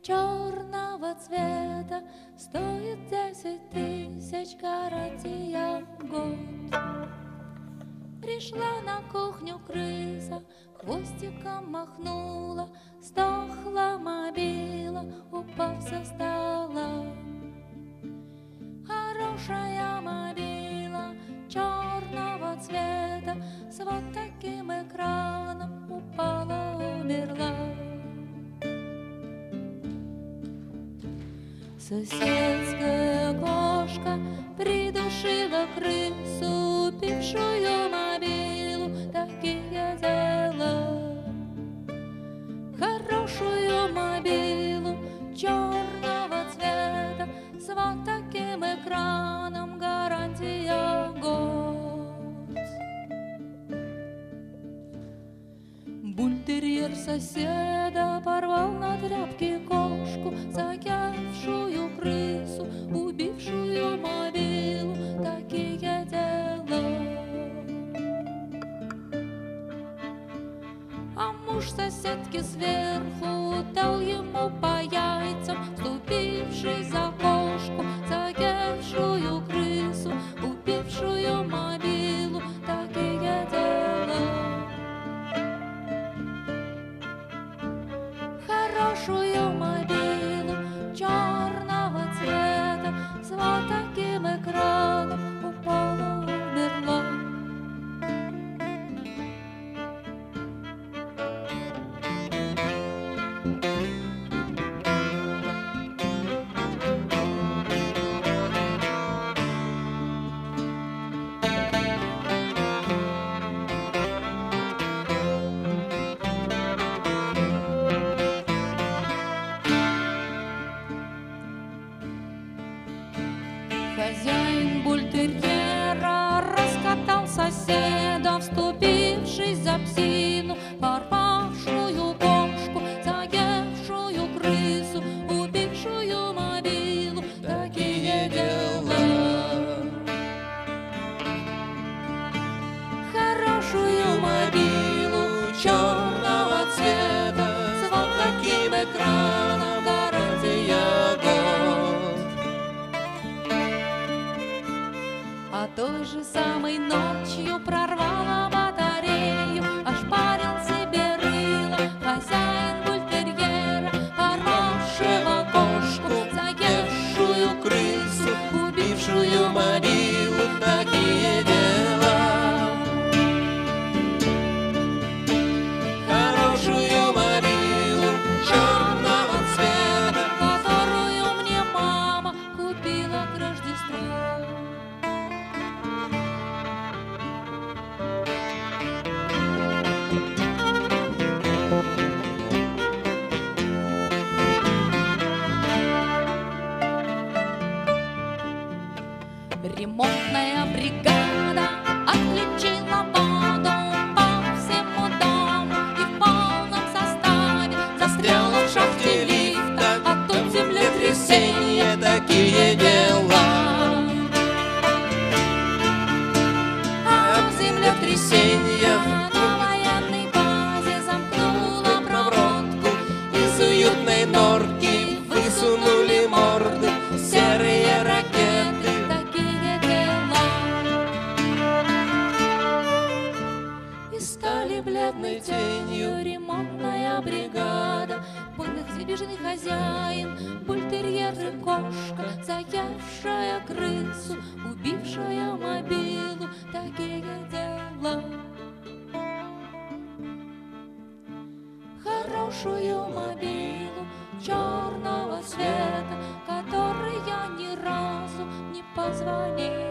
черного цвета, стоит 10 тысяч гарантия год. Пришла на кухню крыса, хвостиком махнула, сдохла мобила, упав со стола. Хорошая мобила черного цвета с вот таким экраном упала, умерла. Соседская кошка придушила крысу, пившую мобилу, такие дела. Хорошую мобилу черного цвета с вот таким экраном гарантия год. Бультерьер соседа порвал на тряпке кошку, заявшую крысу, убившую мобилу, такие дела. А муж соседки сверху дал ему по яйцам, вступивший за кошку, заевшую крысу, убившую мобилу, такие дела. Хорошую мобилу черного цвета с вот таким экраном упала, умерла. Хозяин бультерьера раскатал соседа, вступившись за псину, порвавшую кошку, заевшую крысу, убившую мобилу, такие дела. Хорошую мобилу черного цвета с вот таким экраном гарантия год. А той же самой ночью прорвала батарею, ошпарил себе рыло хозяин бультерьера, порвавшего кошку, заевшую крысу, убившую мобилу, такие дела. Хорошую мобилу черного цвета, которую мне мама купила к Рождеству. Ремонтная бригада отключила воду по всему дому и в полном составе застряла в шахте лифта, а тут землетрясение, такие дела. А землетрясение на военной базе замкнула проводку, из уютной норки высунули морды серые ракеты, такие дела. И стали бледной тенью ремонтная бригада, буйных обиженный хозяин, бультерьер и кошка, заевшая крысу, убившая мобилу, такие дела. Хорошую мобилу черного цвета, которой я ни разу не позвонила.